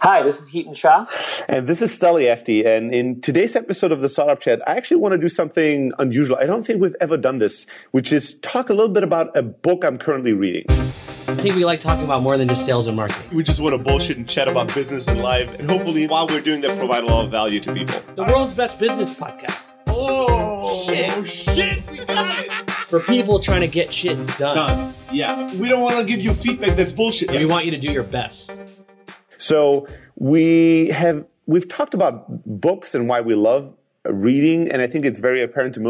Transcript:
Hi, this is Heaton Shah. And this is Steli Efti. And in today's episode of the Startup Chat, I actually want to do something unusual. I don't think we've ever done this, which is talk a little bit about a book I'm currently reading. I think we like talking about more than just sales and marketing. We just want to bullshit and chat about business and life. And hopefully, while we're doing that, provide a lot of value to people. The world's best business podcast. Oh, shit. We got it. For people trying to get shit done. Yeah. We don't want to give you feedback that's bullshit. We want you to do your best. So we've talked about books and why we love reading, and I think it's very apparent to most